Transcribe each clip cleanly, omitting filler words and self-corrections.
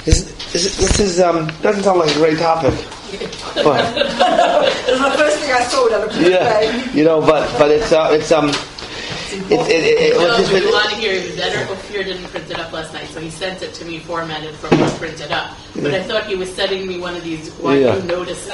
This is doesn't sound like a great topic. But it was the first thing I saw that but if you want to hear it better, Ophir didn't print it up last night, so he sent it to me formatted from what's printed up. But I thought he was sending me one of these notices.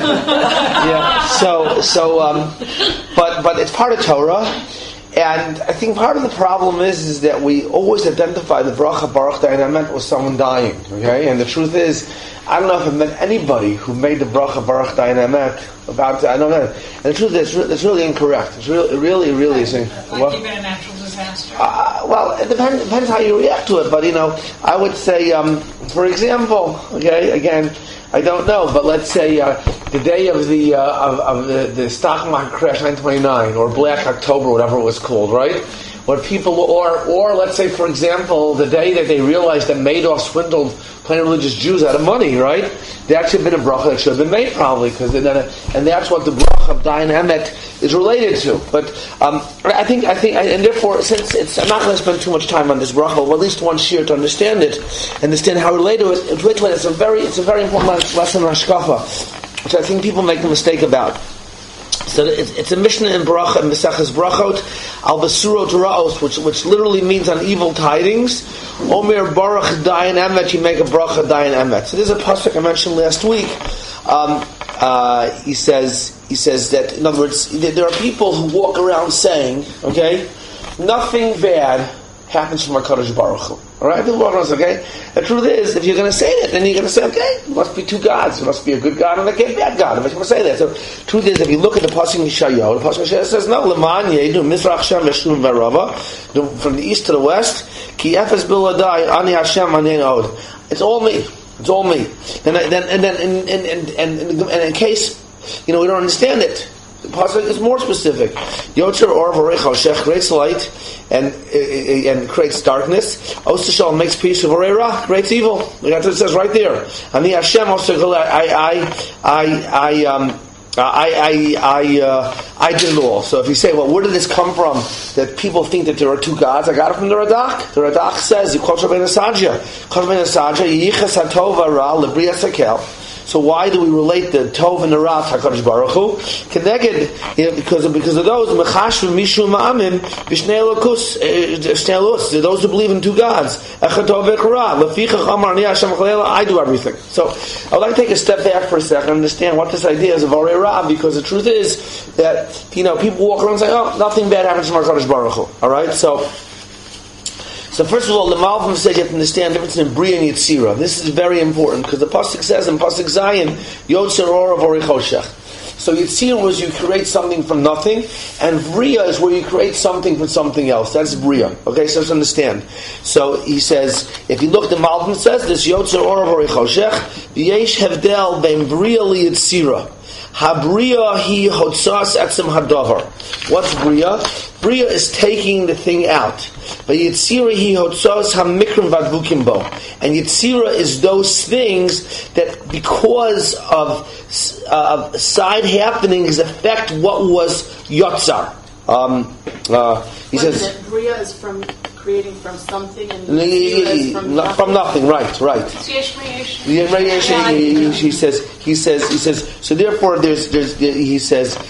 But it's part of Torah. And I think part of the problem is that we always identify the bracha baruch dayan emet with someone dying. Okay, and the truth is, I don't know if I've met anybody who made the bracha baruch dayan emet about. I don't know. And the truth is, it's really incorrect. It's really is. Even a natural disaster. Well, it depends how you react to it. But I would say, for example, okay, again, I don't know, but let's say the day of the stock market crash, 9/29, or Black October, whatever it was called, right? Where people, or let's say, for example, the day that they realized that Madoff swindled plain religious Jews out of money, right? That should have been a bracha that should have been made, probably, and that's what the bracha of Dayan Emet is related to. But I think, and therefore, since I'm not going to spend too much time on this bracha, but at least one shir to understand it, understand how related to it. It's a very important lesson on Hashkafa, which I think people make a mistake about. So it's a Mishnah in Bracha, in Maseches Brachot, Al Basurot Ra'os, which literally means on evil tidings. Omer Baruch Dayan Emet, you make a Bracha Dayan Emet. So there's a pasuk I mentioned last week. He says that, in other words, there are people who walk around saying, okay, nothing bad happens from HaKadosh Baruch Hu. Alright? Okay? The truth is, if you're going to say that, then you're going to say, okay, there must be two gods. There must be a good God and a bad God. If you're going to say that. So, the truth is, if you look at the Pasuk Yeshayahu, the Pasuk Yeshayahu says, no, Leman Yedu, Mizrach Shem, Veshum Varava, from the east to the west, Ki Efes Biladai, Ani Hashem, Ani Od. It's all me. It's all me. And in case, we don't understand it, the pasuk is more specific. Yotzer or v'reichal shech creates light and creates darkness. Osishal makes peace with Vorera, creates evil. That's what it says right there. Ani Hashem I did it all. So if you say, well, where did this come from? That people think that there are two gods. I got it from the Radak. The Radak says, "You quote Rabbeinu Sadja, Yichas Hatova Ra Lebriya Sakel." So why do we relate the Tov and the Ra to HaKadosh Baruch Hu? Connected, because of those Mechashv Mishu Ma'amim B'Shnei Elokus, those who believe in two gods. Echad Tov V'Ra Lefichach Amar Ani Hashem Chalela. I do everything. So I would like to take a step back for a second and understand what this idea is of Arei Ra, because the truth is that people walk around and say, oh, nothing bad happens from HaKadosh Baruch Hu. All right, So first of all, the Malvim said you have to understand the difference in Bria and Yitzira. This is very important because the pasuk says in pasuk Zayin, Yotzer Or of Orichoshech. So Yitzira was you create something from nothing, and Bria is where you create something from something else. That's Bria. Okay, so let's understand. So he says, if you look, the Malvim says this Yotzer Or of Orichoshech, V'yesh Hevdel Ben Bria li Yitzira. Habriya hi hotzas etzem hadavar. What's Bria? Bria is taking the thing out. But Yitzira hi hotzas hamikrim vadvukim bo. And Yitzira is those things that, because of side happenings, affect what was Yotzar. He says that Bria is from creating from something, and from nothing. Right. He says. So therefore, he says.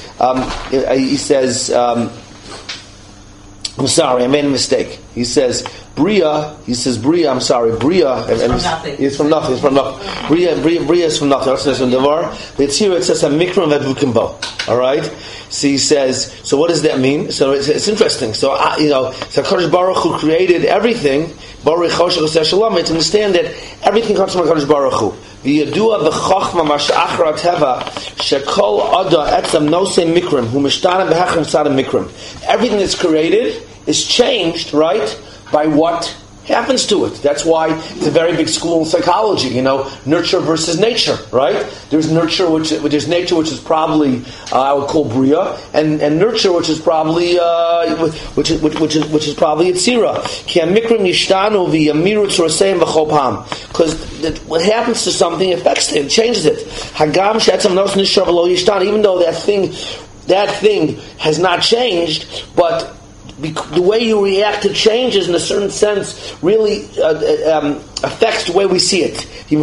I'm sorry, I made a mistake. He says Bria. I'm sorry, Bria. It's from nothing. Bria is from nothing. It says from Devar. It's here. It says a mikra vedvukimbo. All right. So he says. So what does that mean? So it's interesting. So so HaKadosh Baruch Hu created everything. Baruch Choshech Shalom. To understand that everything comes from HaKadosh Baruch Hu. V'yadua b'chochma mashachar teva shekol ada etzam nosei mikrim hu mishtana b'hachem tzad mikrim. Everything that's created is changed, right, by what happens to it. That's why it's a very big school in psychology, nurture versus nature, right? There's nurture, there's nature, which is probably, I would call Bria, and nurture, which is probably, which is probably Yitzira. Ki amikrim yishtanu v'yamiru tzorseim v'chol pam. Because what happens to something affects it, changes it. Hagam she'etzam nos nishar v'lo yishtan. Even though that thing has not changed, but the way you react to changes, in a certain sense, really affects the way we see it.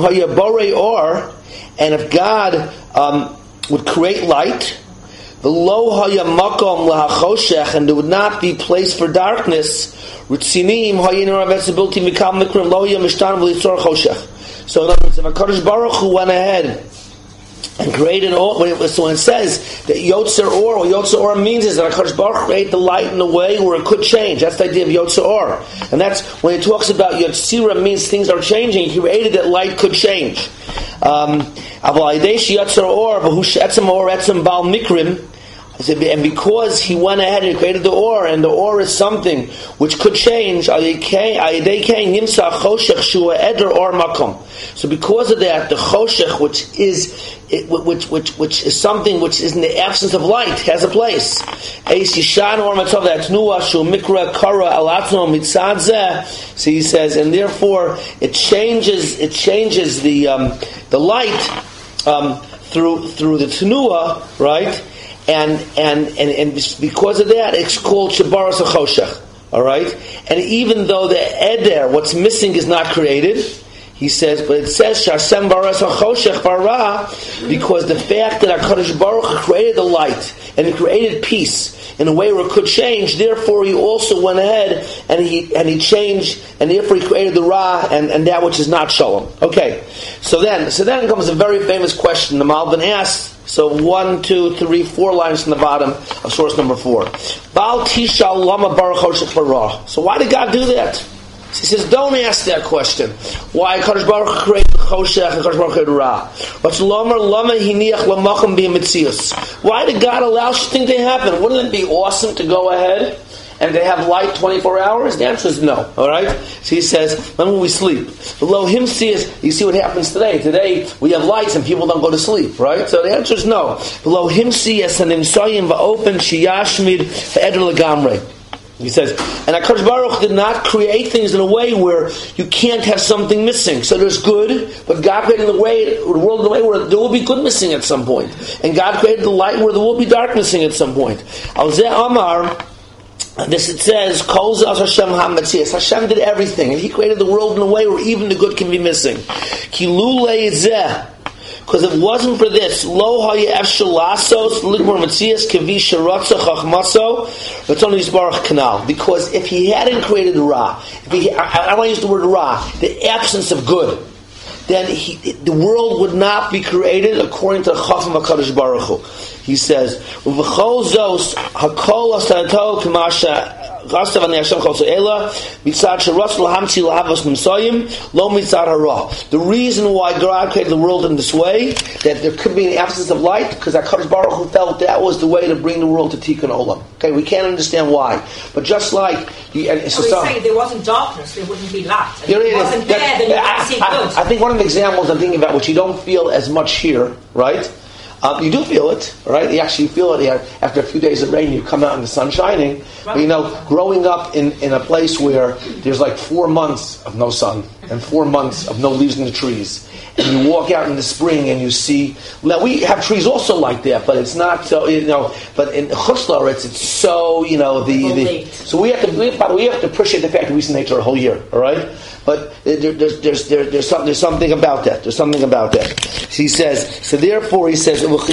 And if God would create light, the lo haya makom lahachoshech, and there would not be place for darkness. Ritzinim hayin ravetzabilti mikam mikrim lo haya mishtan v'litzor choshech. So in other words, if HaKadosh Baruch Hu went ahead and created all, so when it says that Yotzer Or, what Yotzer Or means is that HaKadosh Baruch Hu created the light in a way where it could change. That's the idea of Yotzer Or. And that's when he talks about Yotzira means things are changing. He created that light could change. And because he went ahead and created the Or, and the Or is something which could change, so because of that, the Choshech, which is something which is in the absence of light, has a place. So he says, and therefore it changes the light through the Tenua, right? And because of that, it's called Shabaras HaChoshech. All right, and even though the Eder, what's missing, is not created, he says, but it says Shashem Baras HaChoshech Bara, because the fact that HaKadosh Baruch Hu created the light and he created peace in a way where it could change, therefore he also went ahead and he changed, and therefore he created the Ra and that which is not Shalom. Okay, so then comes a very famous question the Malbim asks. So 1, 2, 3, 4 lines from the bottom of source number 4. Baal Tishal Lama Baruch Choshech Bara. So why did God do that? So he says, don't ask that question. Why HaKadosh Baruch Hu created Choshech and HaKadosh Baruch Hu created Ra? But Lama Hiniach Lamacham B'Mitzius. Why did God allow such thing to happen? Wouldn't it be awesome to go ahead and they have light 24 hours? The answer is no. All right? So he says, when we sleep? Below him sees, you see what happens today. Today we have lights and people don't go to sleep, right? So the answer is no. Below him sees and imsoyim va'open shiyashmid va'eder legamrei. He says, and HaKadosh Baruch did not create things in a way where you can't have something missing. So there's good, but God created the world in a way where there will be good missing at some point. And God created the light where there will be dark missing at some point. Al-Zeh Amar, this it says, Kol Zeh Hashem HaMetzias. Hashem did everything, and He created the world in a way where even the good can be missing. Ki lulei zeh, because if it wasn't for this, lo haya efshel lasos ligmor metzias kavi sherotza chachmaso v'tzon yisbarach kanal. Because if He hadn't created Ra, I want to use the word Ra, the absence of good, then the world would not be created according to the Chacham HaKadosh Baruch Hu. He says, "V'chol zos hakol asatato k'masha." The reason why God created the world in this way, that there could be an absence of light, because HaKadosh Baruch Hu felt that was the way to bring the world to Tikkun Olam. Okay, we can't understand why, but just like saying there wasn't darkness, there wouldn't be light. If it wasn't there, then you wouldn't see good. I think one of the examples I'm thinking about, which you don't feel as much here, right? You do feel it, right? You actually feel it here. After a few days of rain, you come out and the sun shining. Right. But growing up in a place where there's like 4 months of no sun and 4 months of no leaves in the trees, and you walk out in the spring and you see. Now we have trees also like that, but it's not so. But in Chutz La'aretz, it's so so we have to appreciate the fact that we see nature a whole year. All right. But there's something about that. There's something about that. He says. So therefore, he says. The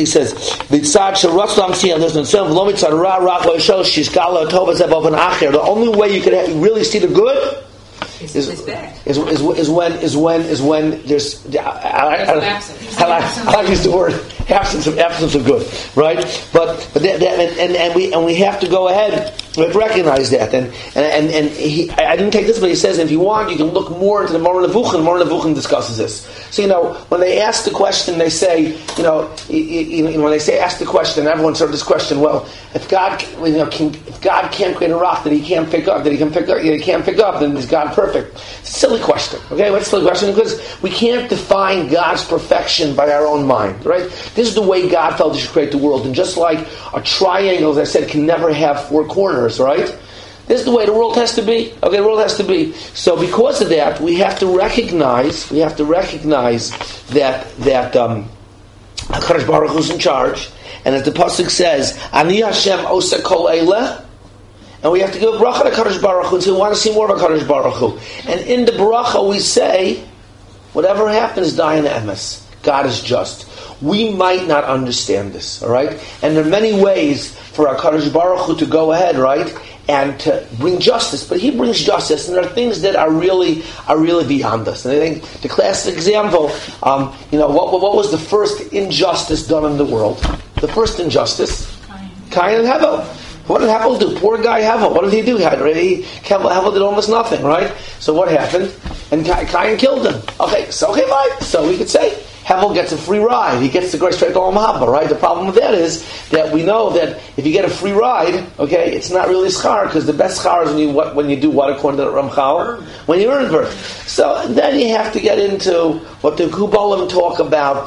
only way you can really see the good is when there's. I use the word absence of good, right? But we have to go ahead. We have to recognize that, and I didn't take this, but he says if you want, you can look more into the Moreh Nevuchim. The Moreh Nevuchim discusses this. So when they ask the question, they say when they say ask the question, everyone started this question. Well, if God can't create a rock that He can't pick up, then is God perfect? It's a silly question. Okay, what's a silly question? Because we can't define God's perfection by our own mind, right? This is the way God felt He should create the world, and just like a triangle, as I said, can never have 4 corners, right? This is the way the world has to be. Okay, the world has to be. So because of that, we have to recognize that HaKadosh Baruch Hu is in charge, and as the pasuk says, Ani Hashem Osa Kol Eileh, and we have to give a bracha to Kadosh Baruch Hu, and so we want to see more of Kadosh Baruch Hu. And in the bracha we say, whatever happens, Dayan Emes. God is just. We might not understand this, all right? And there are many ways for HaKadosh Baruch Hu to go ahead, right, and to bring justice. But He brings justice, and there are things that are really beyond us. And I think the classic example, what was the first injustice done in the world? The first injustice? Cain and Hevel. What did Hevel do? Poor guy Hevel. What did he do? Hevel did almost nothing, right? So what happened? And Cain killed him. Okay, fine. So we could say Hevel gets a free ride. He gets to go straight to Olam Haba, right? The problem with that is that we know that if you get a free ride, okay, it's not really schar, because the best schar is when you do what according to the Ramchal? When you earn it. So then you have to get into what the Kubalim talk about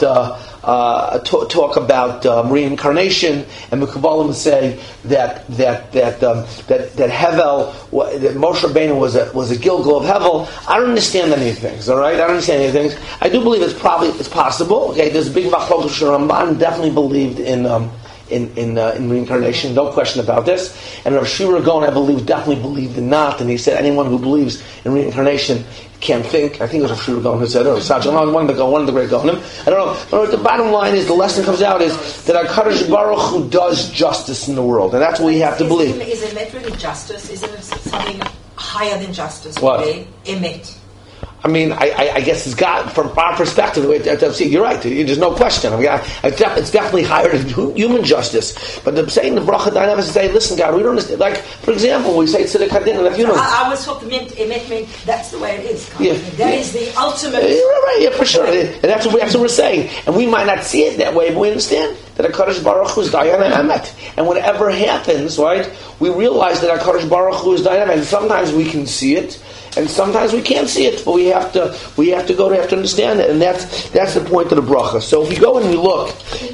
reincarnation, and the Kabbalim say that Hevel, that Moshe Rabbeinu was a Gilgal of Hevel. I don't understand any of things. All right, I don't understand any things. I do believe it's possible. Okay, there's a big machlokes. Ramban definitely believed in reincarnation, no question about this. And Rav Shira Gaon, I believe, definitely believed in not, and he said anyone who believes in reincarnation can't think. I think it was Rav Shira Gaon who said it, or Sajjan, one of the great Gaonim. I don't know. But the bottom line is, the lesson comes out is that HaKadosh Baruch Hu does justice in the world, and that's what we have to believe. Is it really justice? Isn't it something higher than justice? What? Emet. I mean, I guess it's got, from our perspective, you're right. There's no question. I mean, it's definitely higher than human justice. But the saying the bracha dynamics is say, listen, God, we don't understand. Like, for example, we say tzedek hadin, and if you know, I was thought emet meant that's the way it is. That is the ultimate. Right, for sure. And that's what we're saying. And we might not see it that way, but we understand that HaKadosh Baruch Hu is Dayan Emet. And whatever happens, right, we realize that HaKadosh Baruch Hu is Dayan Emet. And sometimes we can see it, and sometimes we can't see it, but we have to understand it, and that's the point of the bracha. So if we go and we look,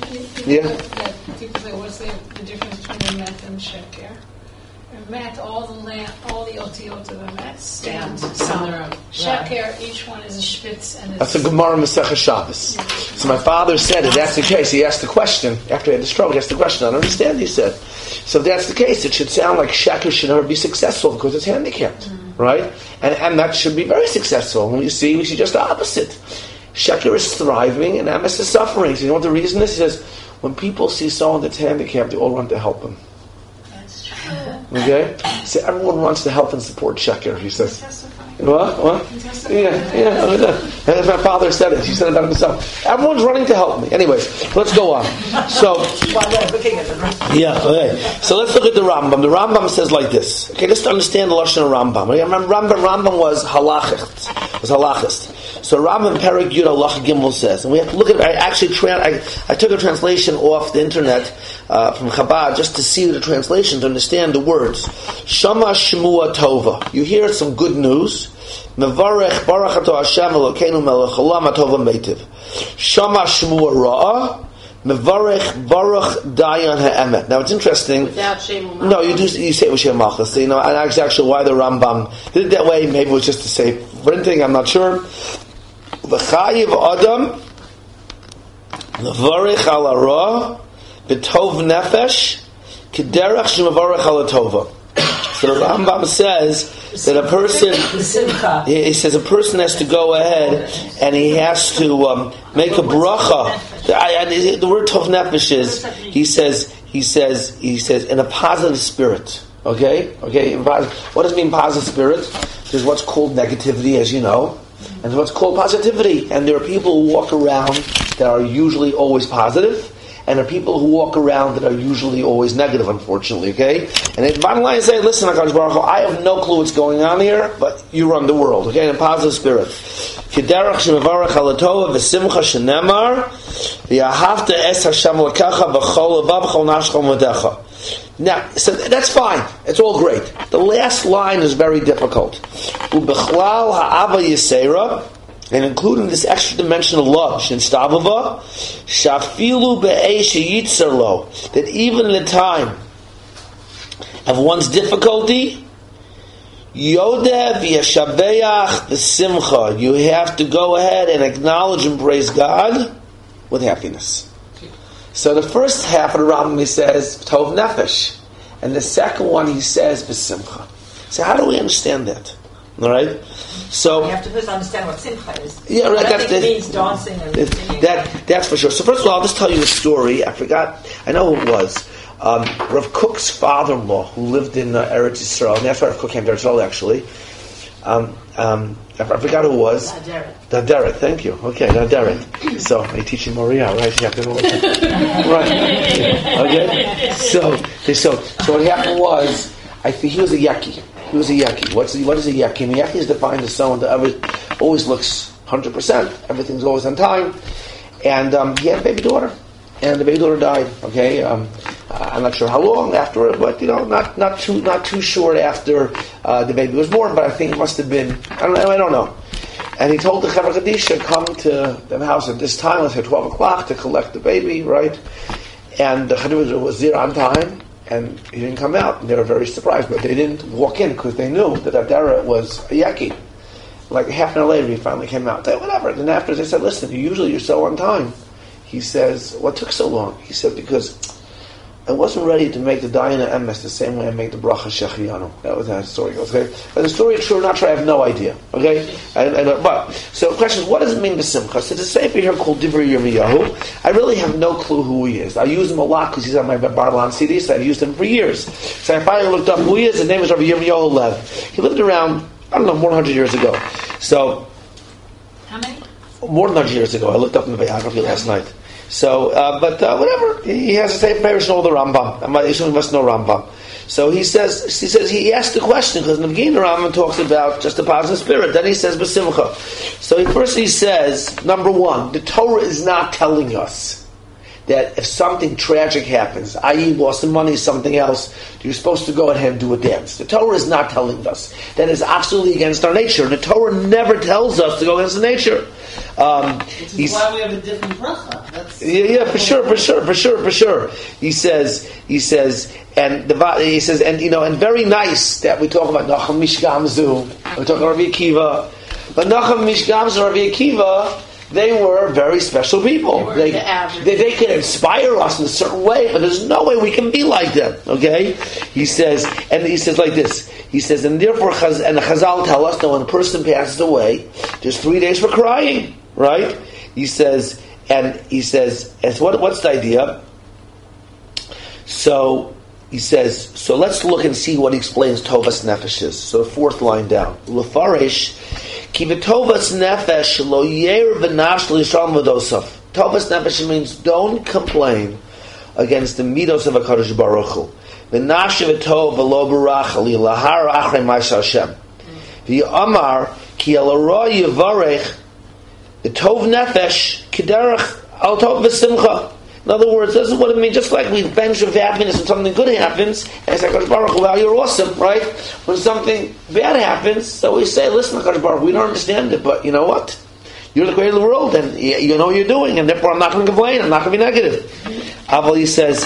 What's the difference between Emet and Sheker? Emet, all the otiot of Emet stand on their own. Sheker, each one is a spitz, and that's a Gemara Masechah Shabbos. So my father said, if that's the case, he asked the question after he had the stroke. He asked the question. I don't understand. He said, so if that's the case, it should sound like Sheker should never be successful because it's handicapped. Right? And that should be very successful. And we see just the opposite. Sheker is thriving and Emes is suffering. So you know what the reason is? He says, when people see someone that's handicapped, they all run to help him. That's true. Okay? So everyone wants to help and support Sheker, he says. What? Yeah. And my father said it. He said it about himself. Everyone's running to help me. Anyways, let's go on. So, okay. So let's look at the Rambam. The Rambam says like this. Okay, just to understand the Lashon of Rambam. Rambam was halachist. So Rambam Perek Yud Halach Gimel says, and we have to look at. I took a translation off the internet from Chabad just to see the translation to understand the words. Shama Shemua Tova. You hear some good news. Mevarech Baruch Ato Hashem Elokeinu Melech Olam Atova Meitiv. Shama Shemua Ra'a. Mevarech Baruch Dayan Ha'emet. Now it's interesting. Without Shem Malchus. No, you say it with Shem Malchus. You know, and that's actually why the Rambam did it that way. Maybe it was just to say printing. I'm not sure. V'chayiv Adam Mevarech Al Hara B'tov Nefesh K'derech Shemevarech Al Tova. So the Rambam says that a person, he says a person has to go ahead and he has to make a bracha. The word tov nefesh is, he says in a positive spirit. Okay. What does it mean, positive spirit? There's what's called negativity, as you know, and there's what's called positivity. And there are people who walk around that are usually always positive. And there are people who walk around that are usually always negative, unfortunately, okay? And the bottom line is say, listen, HaKadosh Baruch Hu, I have no clue what's going on here, but you run the world, okay? In a positive spirit. K'derech shemevarech halatova v'simcha shenemar v'yahavta es Hashem l'kecha v'chol levav v'chol nafshcha v'medecha. Now, so that's fine. It's all great. The last line is very difficult. U'bechlal ha'ava yisera, and including this extra dimension of love, Shinstavava, Shafilu be'ei sheyitzar, that even in the time of one's difficulty, Yodeh v'yashabeach v'simcha, you have to go ahead and acknowledge and praise God with happiness. So the first half of the Rambam, he says, Tov Nefesh. And the second one he says b'simcha. So how do we understand that? All right. So you have to first understand what simcha is. Yeah, right. It means dancing and singing. That's for sure. So first of all, I'll just tell you a story. I forgot. I know who it was. Rav Kook's father-in-law, who lived in Eretz Yisrael, and that's why Rav Kook came to Eretz Yisrael actually. I forgot who it was. Naderet. Thank you. Okay, Naderet. So I teach you Moria, right? You have to know. Right. Okay. So what happened was, I think he was a yaki. He was a yaki. What is a yaki? A yaki is defined as someone that always looks 100%. Everything's always on time. And he had a baby daughter. And the baby daughter died. Okay, I'm not sure how long after it, but not too short after the baby was born. But I think it must have been. I don't know. And he told the Chevra Kadisha, come to the house at this time, let's say 12 o'clock, to collect the baby, right? And the Chevra was there on time, and he didn't come out. And they were very surprised, but they didn't walk in because they knew that Adara was a yaki. Like half an hour later, he finally came out. They, whatever. Then after they said, listen, usually you're so on time. He says, what took so long? He said, because I wasn't ready to make the Dayana Emes the same way I make the Bracha Shechianu. That was how the story goes, okay? But the story is true or not true, I have no idea, okay? But, so the question is, what does it mean b'simcha? So there's a sefer here called Divrei Yirmiyahu. I really have no clue who he is. I use him a lot because he's on my Barlan CD, so I've used him for years. So I finally looked up who he is. His name is Rabbi Yirmiyahu Lev. He lived around, 100 years ago. So, how many? More than 100 years ago. I looked up in the biography last night. So, whatever. He has the same parish and all the Rambam. You must know Rambam. So he says, he asked the question, because Navgin Rambam talks about just the positive spirit. Then he says, B'simcha. So he says, number one, the Torah is not telling us that if something tragic happens, i.e. loss of money, something else, you're supposed to go ahead and do a dance. The Torah is not telling us. That is absolutely against our nature. The Torah never tells us to go against the nature. Which is why we have a different bracha. For sure. He says, and very nice that we talk about Nachum Mishgamzu. We talk about Rabbi Akiva, but Nachum Mishgamzu and Rabbi Akiva, they were very special people. They can inspire us in a certain way, but there's no way we can be like them. Okay? He says like this. He says, and therefore, and the Chazal tell us that when a person passes away, there's 3 days for crying, right? He says, and what's the idea? So he says, so let's look and see what he explains Tovas Nefesh is. So the fourth line down, Lefarish. Ki v'tovas nefesh lo yer v'nash l'yisrael v'dosav. Tovas nefesh means don't complain against the midos of HaKadosh Baruch Hu. V'nash v'tov v'lo barach li lahar achrei ma'aseh Hashem. V'yamar ki el hara yivarech v'tov nefesh k'derech al tov v'simcha. In other words, this is what it means. Just like we bench of happiness when something good happens, and it's like, HaKadosh Baruch Hu, wow, you're awesome, right? When something bad happens, so we say, listen, HaKadosh Baruch Hu, we don't understand it, but you know what? You're the creator of the world, and you know what you're doing, and therefore I'm not going to complain, I'm not going to be negative. Aval, he says,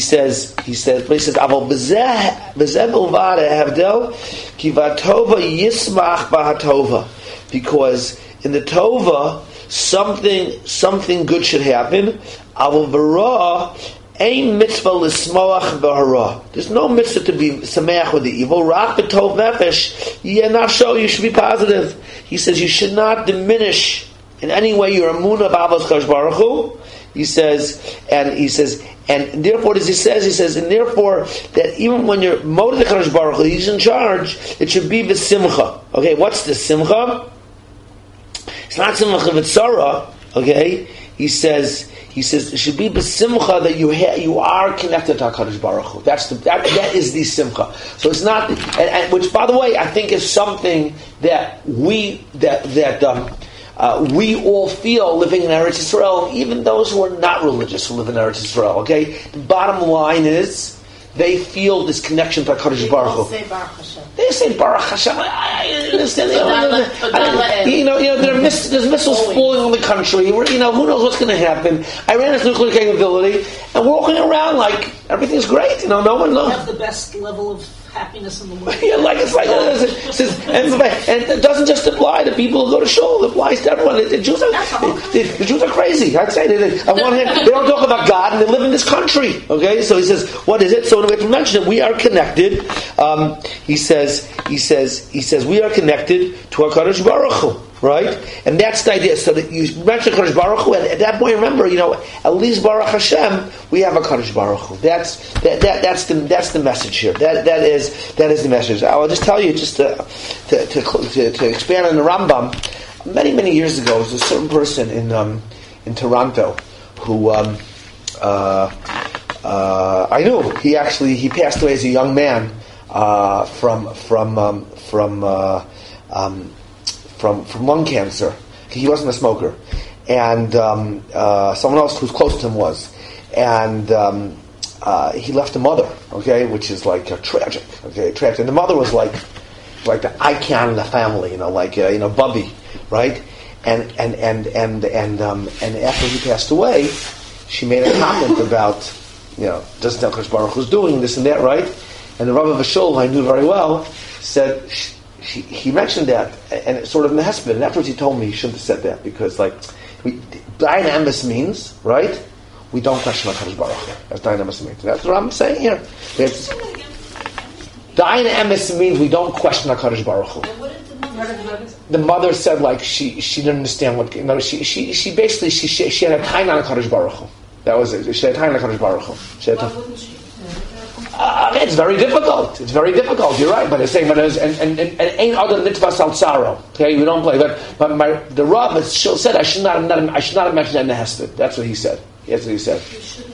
Aval b'zeh bilvad hevdel ki v'atova yismach b'hatova. Because in the Tova, something good should happen. Aval v'ra ein mitzvah l'smoach b'hara. There's no mitzvah to be sameach with the evil. Rach b'tov nefesh yenafsho. You should be positive. He says you should not diminish in any way your emunah b'avos Kadosh Baruch Hu. He says, and therefore, as he says, and therefore that even when you're moed to Kadosh Baruch Hu, He's in charge. It should be v'simcha. Okay, what's the simcha? It's not simcha v'tzara. Okay, he says it should be b'simcha that you are connected to HaKadosh Baruch Hu. That is the simcha. So it's not, and which by the way I think is something that we all feel living in Eretz Yisrael, even those who are not religious who live in Eretz Yisrael. Okay, the bottom line is they feel this connection to HaKadosh Baruch Hu. They say Baruch Hashem. I understand. There's missiles falling on the country. Who knows what's going to happen? Iran has nuclear capability, and we're walking around like everything's great. No one knows. We have the best level of happiness in the world. Yeah, like it says, and it doesn't just apply to people who go to shul. It applies to everyone. The Jews are crazy. I'd say on one hand they don't talk about God and they live in this country. Okay, so he says, what is it? So we have to mention it. We are connected. He says we are connected to HaKadosh Baruch Hu. Right? And that's the idea. So that you mentioned Kadosh Baruch Hu, and at that point, remember, at least Baruch Hashem, we have a Kadosh Baruch Hu. That's the message here. That is the message. I will just tell you, just to expand on the Rambam. Many years ago, there was a certain person in Toronto who I knew. He passed away as a young man from lung cancer. He wasn't a smoker, and someone else who's close to him was, and he left a mother, okay, which is like tragic, okay, tragic. And the mother was like the icon of the family, Bubby, right? And after he passed away, she made a comment about, doesn't know Kadosh Baruch Hu's doing this and that, right? And the Rav of a shul, who I knew very well, said. He mentioned that, and it's sort of in the hesped, and afterwards he told me he shouldn't have said that, because Dayan Emes means, right, we don't question HaKadosh Baruch Hu. That's Dayan Emes means. That's what I'm saying here. Dayan Emes means we don't question HaKadosh Baruch Hu. The mother said she didn't understand what, she basically, she had a time on HaKadosh Baruch Hu. That was it. She had a time on HaKadosh Baruch Hu. Why wouldn't she? It's very difficult. You're right, but it's saying, and ain't other mitzvah saltzaro. Okay, we don't play. But the Rav said I should not have mentioned that in the hesped. That's what he said. That's what he said.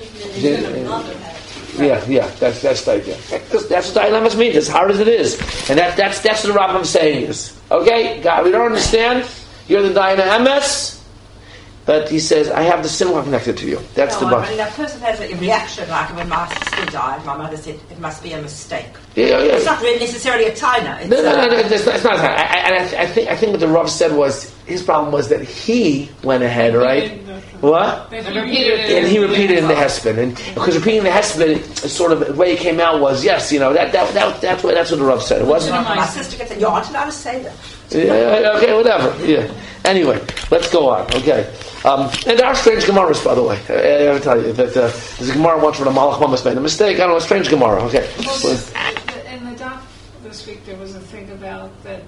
Yeah. That's the idea. That's what Dayan Emes means. As hard as it is, and that's what the Rav is saying is, okay, God, we don't understand. You're the Dayan Emes. But he says, I have the simcha connected to you. That's the bond. That person has a reaction like when my sister died, my mother said, it must be a mistake. Yeah. It's not really necessarily a taina. No, it's not. I think what the Rav said was, his problem was that he went ahead, right? What? And he repeated in the hesped. And because repeating the hesped, sort of the way it came out was, yes, that's what the Rav said. It wasn't. My sister gets it. You aren't allowed to say that. Yeah, okay, whatever. Yeah. Anyway, let's go on. Okay. And there are strange Gemaras, by the way. I gotta tell you that there's a Gemara once where the Malach Mamas made a mistake. I don't know, a strange Gemara. Okay. In the doc this week, there was a thing about that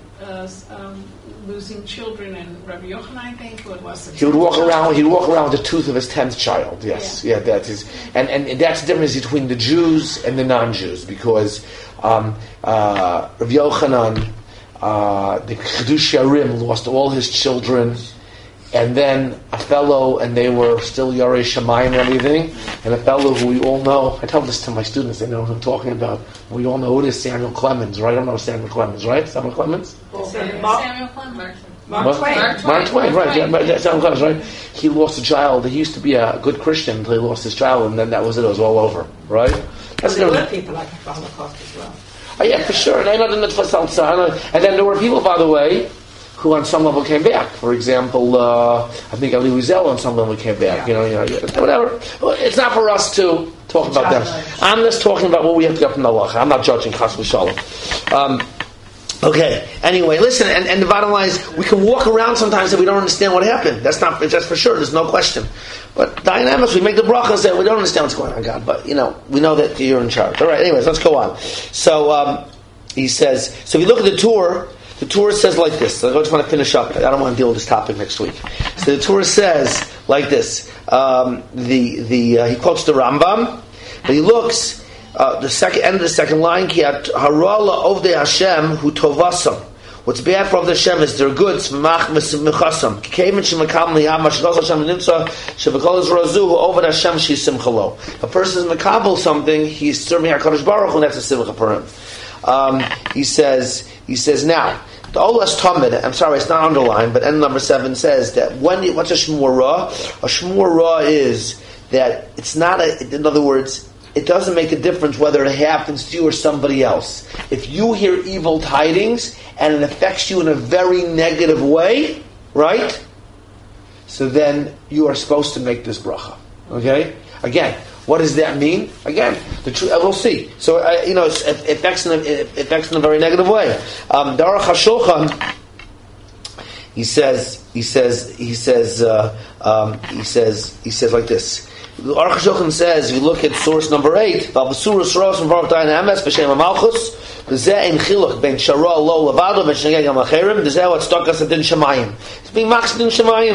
losing children, and Rabbi Yochanan, I think, what was it? He would walk around with the tooth of his 10th child. Yes, yeah, that is, and that's the difference between the Jews and the non-Jews, because Rabbi Yochanan, the Chedush Yarim, lost all his children. And then a fellow, and they were still Yarei Shamayim and everything, and a fellow who we all know, I tell this to my students, they know what I'm talking about, we all know who it is, Samuel Clemens, right? I don't know Samuel Clemens, right? Samuel Clemens? Samuel Clemens. Mark Twain, right? Yeah, Samuel Clemens, right? He lost a child. He used to be a good Christian until he lost his child, and then that was it. It was all over, right? There were people like the Holocaust as well. Oh, yeah, for sure. And then there were people, by the way, who on some level came back. For example, I think Ali Wiesel on some level came back. Whatever. It's not for us to talk about them. I'm just talking about what we have to get from the halacha. I'm not judging chas v'shalom. Okay. Anyway, listen. And the bottom line is, we can walk around sometimes and we don't understand what happened. That's for sure. There's no question. But Dayan Emes, we make the bracha and say we don't understand what's going on, God. But we know that you're in charge. All right. Anyways, let's go on. So he says. So if you look at the Torah says like this. I just want to finish up. I don't want to deal with this topic next week. So the Torah says like this. He quotes the Rambam, but he looks the end of the second line. Ki harala ovdei Hashem hu tovasam. What's bad for ovdei Hashem is their goods. Mach mechasam. Keimen shemakam liyam mashloch Hashem nimtza shebekol izrazu hu oved Hashem shi simchalo. A person is makabel something. He's serving HaKadosh Baruch Hu, and that's a simcha for him. He says now. The Olas Tamid, I'm sorry, it's not underlined, but end number 7 says that what's a Shmur Ra? A Shmur Ra is that it's not in other words, it doesn't make a difference whether it happens to you or somebody else. If you hear evil tidings and it affects you in a very negative way, right? So then you are supposed to make this bracha. Okay? Again, What does that mean? Again, we'll see. So it affects in a very negative way. The Aruch HaShulchan, he says like this. The Aruch HaShulchan says, if you look at source number 8, it's being machzed in Shemayim.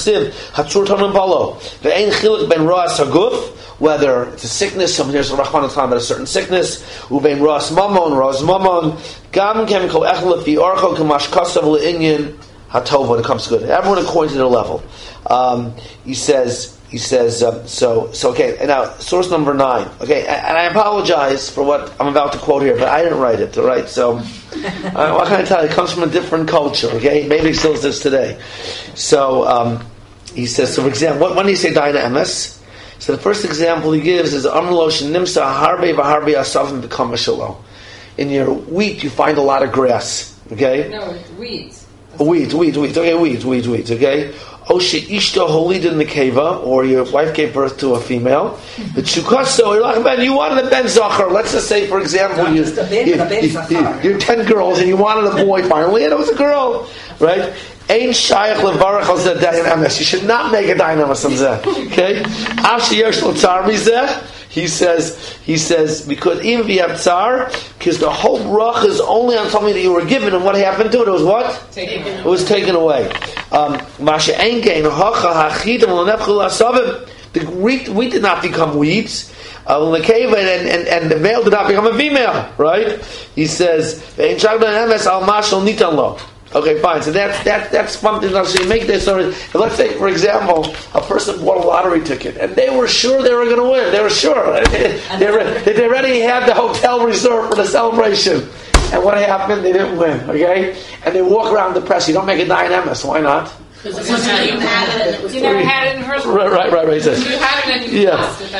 Whether it's a sickness, someone hears a Rahman about a certain sickness, ubein ras mamon, gam chemical echlef the orcho kamash kasav le'inyan hatov when it comes to good. Everyone according to their level. He says. So okay. And now source number 9. Okay, and I apologize for what I'm about to quote here, but I didn't write it. All right, so what can I tell you? It comes from a different culture. Okay, maybe it still exists today. So he says. So for example, when do you say Daina Emes? So the first example he gives is Amrlosh Nimsa Harbe Vaharbe Asavim become a Shalom. In your wheat you find a lot of grass. Okay? No, it's weeds. Weeds. Okay, weeds. Okay? Oshe Ishta Holid in the Keva, or your wife gave birth to a female. The Chukaso, you wanted a Ben Zachar. Let's just say, for example, you're 10 girls and you wanted a boy finally, and it was a girl. Right? Ein shayach levarach al zeh dayan emes. You should not make a dayan emes on zeh. Okay? After yesh l'tzar mizeh, he says, because even if you have tsar, because the whole brach is only on something that you were given, and what happened to it? It was what? It was taken away. Masha ein kein hacha hachidim l'nefchul asavim. The wheat did not become weeds. And the male did not become a female. Right? He says, ein shayach dayan emes al mashal nitan lo. Okay, fine. So that's something. So you make this. So let's say, for example, a person bought a lottery ticket, and they were sure they were going to win. They were sure. They already had the hotel reserved for the celebration. And what happened? They didn't win. Okay, and they walk around the press. You don't make a Dayan Emes. Why not? Because you never had it in her. Right. You had it and you lost it.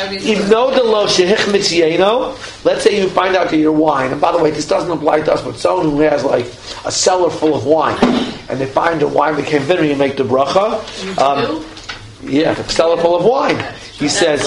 Let's say you find out that your wine, and by the way, this doesn't apply to us, but someone who has like a cellar full of wine, and they find the wine became bitter, you make the bracha. The cellar full of wine. He says,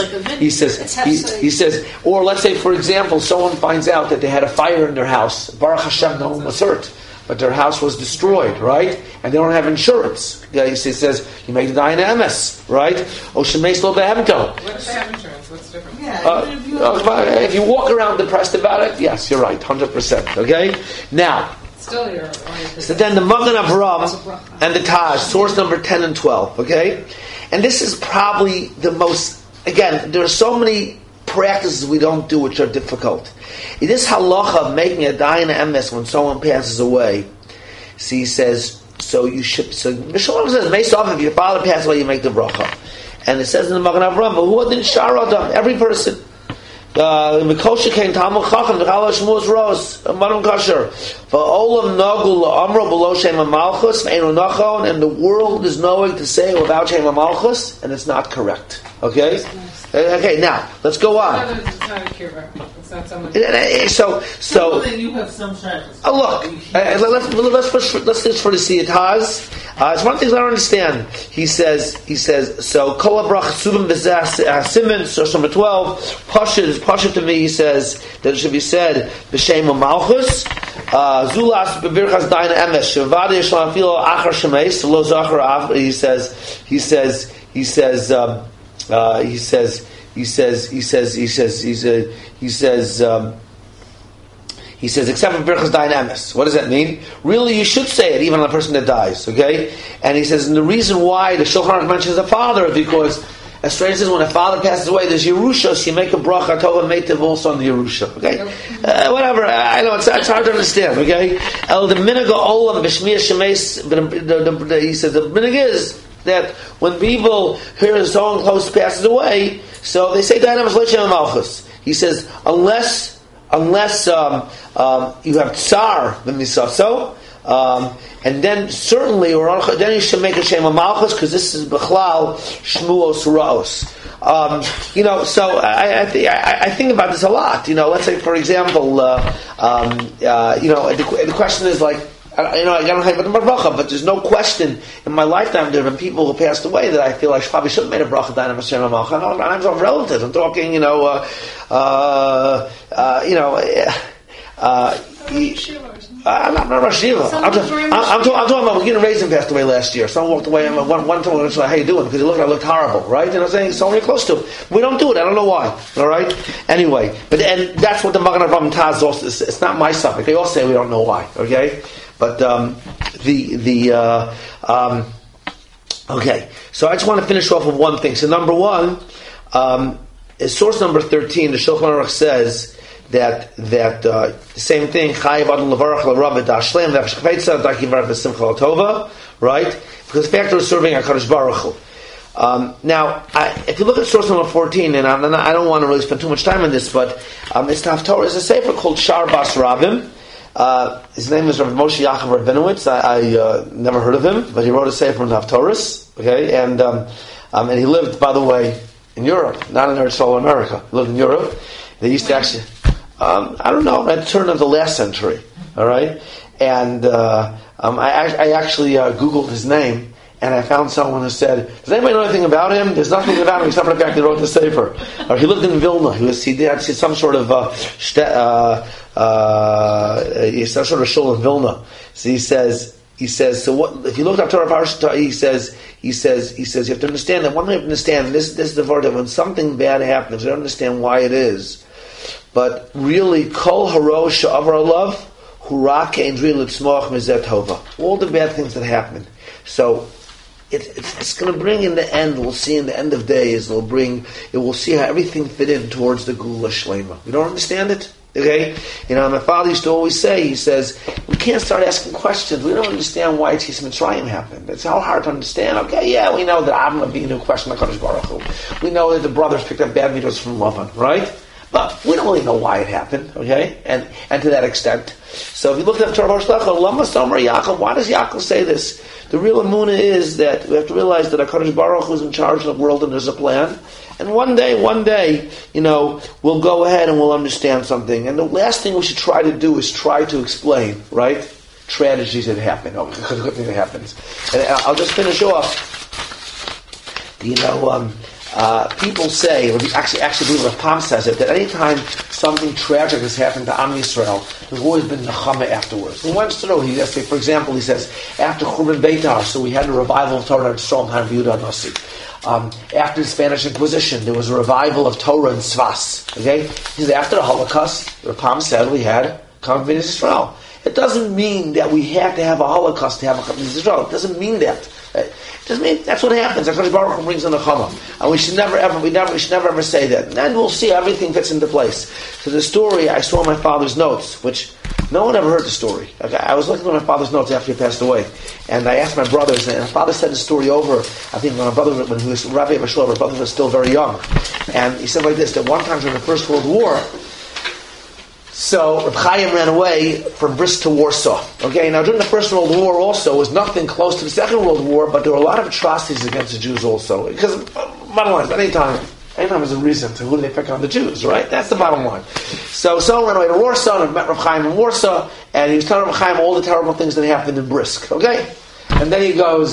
or let's say, for example, someone finds out that they had a fire in their house. Baruch Hashem, no one was hurt. But their house was destroyed, right? And they don't have insurance. He says, you make the Dayan Emes, right? What if they have insurance? What's different? If you walk around depressed about it, yes, you're right, 100%, okay? Now, still here. So then the Magen Avraham and the Taj, source number 10 and 12, okay? And this is probably the most, again, there are so many practices we don't do which are difficult. In this halacha of making a Dayan Emes when someone passes away, see, he says, so you should, so Mishalom says, based off if your father passes away, you make the bracha. And it says in the Magen Avraham, but who didn't shar adam? Every person. Mikosha came Talmud Chacham, the Chalash Muz Ros, Madam Kasher. Va'olam Nagul Amro below Shem HaMalchus, Ve'enu Nachon, and the world is knowing to say without Shem HaMalchus, and it's not correct. Okay? Okay, now, let's go on. It's not a kiruv. It's not someone. So then you have some shackles. Look, let's just for the Siyataz. It's one of the things I don't understand. He says, so Kol HaBrach Subim B'Zeh Simen, source number 12, Pashut to me, he says, that it should be said, B'Shem HaMalchus, Zulas B'Birchas Dayan Emes, Shavada Yishlam Filo Achar Shemeis, Lo Zachar Av, he says, except for Birchas Dayan Emes. What does that mean? Really, you should say it even on a person that dies, okay? And he says, and the reason why the Shulchan Aruch mentions a father is because, as Strange says, when a father passes away, there's Yerusha, so you make a bracha, Tova Meitiv also on the Yerusha, okay? Whatever, I know, it's hard to understand, okay? The Minaga Olam, B'Shmiya Shemeis, he said, the Minig is that when people hear someone close passes away, so they say Dayan Emes L'Shem HaMalchus. He says, unless you have tsar b'misaso, and then certainly, then you should make a Shem HaMalchus, because this is B'chlal Shmuos Ra'os. So I think about this a lot. Let's say, for example, the question is like, I don't have a bracha, but there's no question in my lifetime there have been people who passed away that I feel I probably should have made a bracha down in Hashem HaMalach. I'm talking relatives. I'm talking, I'm not Rosh Yeshiva. I'm talking about Gina Raisin passed away last year. Someone walked away and one time I was like, how you doing? Because I looked horrible, right? And I was saying, so close to it. We don't do it. I don't know why. All right? Anyway, and that's what the Magen Avraham Taz also, it's not my subject. They all say we don't know why. Okay? But, okay. So I just want to finish off with one thing. So number one, is source number 13, the Shulchan Aruch says, that the same thing, right? Because the factor is serving HaKadosh Baruch Hu. Now, if you look at source number 14, and I don't want to really spend too much time on this, but it's Haftorah. There's a sefer called Shar Bas Rabim. His name is Rabbi Moshe Yaakov Rabinowitz. I never heard of him, but he wrote a sefer in Haftorahs. Okay, and he lived, by the way, in Europe, not in Eretz Yisrael or America. He lived in Europe. They used to actually. I don't know, at the turn of the last century, all right? And I actually Googled his name, and I found someone who said, does anybody know anything about him? There's nothing about him except for the fact that he wrote the Sefer. He lived in Vilna. He did some sort of shul in Vilna. So he says, so what, if you look up Torah Parashat, he says, you have to understand that one thing you have to understand, this is the word that when something bad happens, you don't understand why it is. But really, kol haro she'avar alav hurak ke'endri litzmoach mizet hova. All the bad things that happen. So it's going to bring in the end. We'll see in the end of days. It will see how everything fit in towards the Gula Shlema. You don't understand it, okay? My father used to always say. He says we can't start asking questions. We don't understand why Yetzias Mitzrayim happened. It's all hard to understand. Okay, yeah, we know that Avram Avinu questioned HaKadosh Baruch Hu. We know that the brothers picked up bad mitzvos from Lavan, right? But we don't really know why it happened, okay? And to that extent. So if you look at Torah Shlachah, Lama Somer Yaakov, why does Yaakov say this? The real emunah is that we have to realize that HaKadosh Baruch Hu is in charge of the world and there's a plan. And one day, we'll go ahead and we'll understand something. And the last thing we should try to do is try to explain, right? Tragedies that happen, because good thing that happens. And I'll just finish off. People say, or actually believe Pam says it, that any time something tragic has happened to Am Yisrael, there's always been nechama afterwards. He wants to know, for example, he says, after Churban Beitar, so we had a revival of Torah in Yisrael in time of Yehuda Nasi. After the Spanish Inquisition, there was a revival of Torah in Svas. Okay? He said, after the Holocaust, the Pam said we had Kavod Yisrael. It doesn't mean that we have to have a Holocaust to have a Kavod Yisrael. It doesn't mean that. Doesn't mean that's what happens. HaKadosh Baruch Hu brings in the Chama, and we should never ever say that. And then we'll see everything fits into place. So the story I saw in my father's notes, which no one ever heard the story. Okay, I was looking at my father's notes after he passed away, and I asked my brothers, and my father said the story over. I think when he was Rabbi Bashua, my brother was still very young, and he said like this: that one time during the First World War. So Reb Chaim ran away from Brisk to Warsaw. Okay, now during the First World War also was nothing close to the Second World War, but there were a lot of atrocities against the Jews also. Because bottom line is, anytime there's a reason to who they pick on the Jews, right? That's the bottom line. So ran away to Warsaw and met Reb Chaim in Warsaw, and he was telling Reb Chaim all the terrible things that happened in Brisk. Okay, and then he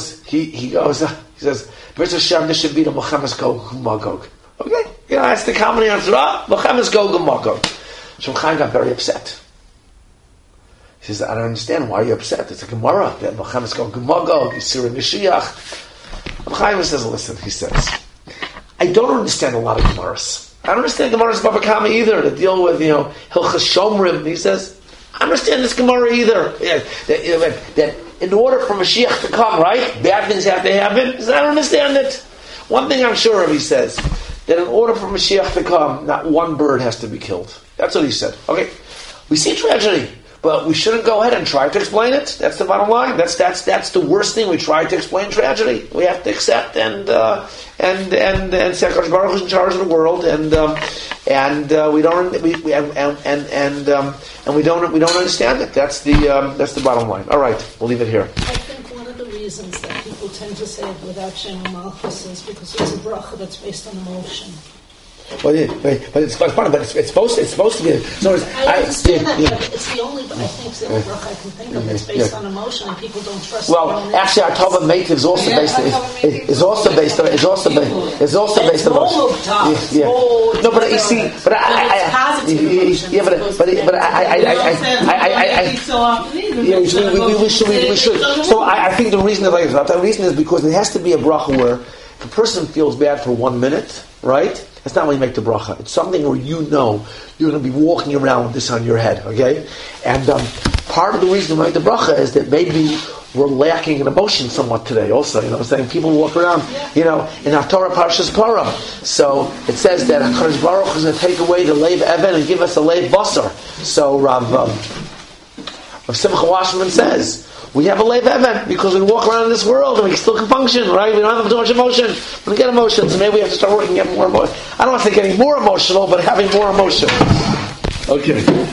says, "B'ez Hashem, this should be the Milchemes Gog Magog." Okay, that's the common answer. Milchemes Gog Magog. So Chaim got very upset. He says, I don't understand why you're upset. It's a Gemara. That Milchemes Gog Magog, Yisur and Mashiach. Chaim says, listen, he says, I don't understand a lot of Gemaras. I don't understand Gemaras Baba Kama either, to deal with, Hilchas Shomrim. He says, I don't understand this Gemara either. That in order for Mashiach to come, right, bad things have to happen. He says, I don't understand it. One thing I'm sure of, he says, that in order for Mashiach to come, not one bird has to be killed. That's what he said. Okay, we see tragedy, but we shouldn't go ahead and try to explain it. That's the bottom line. That's the worst thing. We try to explain tragedy. We have to accept and say HaKadosh Baruch Hu is in charge of the world, and we don't understand it. That's the bottom line. All right, we'll leave it here. I think one of the reasons that people tend to say it without Shem Malchus is because it's a bracha that's based on emotion. But it's funny. But it's supposed to be. So I understand that, but it's the only. I think the only bracha I can think of that's based on emotion, and people don't trust. Well, actually, our Tova Meitiv is also based. Is also based on emotion. No, but you see, but we should. So I think the reason is because it has to be a bracha where the person feels bad for 1 minute, right? That's not when you make the bracha. It's something where you're going to be walking around with this on your head, okay? And part of the reason we make the bracha is that maybe we're lacking in emotion somewhat today also, you know what I'm saying? People walk around, in our Torah Parshas Parah. So it says that HaKadosh Baruch Hu is going to take away the Leiv Even and give us a Leiv Basar. So Rav Simcha Wasserman says, we have a Leiv Even because we walk around in this world and we still can function, right? We don't have too much emotion. We get emotions, so maybe we have to start working at more emotion. I don't want to say getting more emotional, but having more emotion. Okay.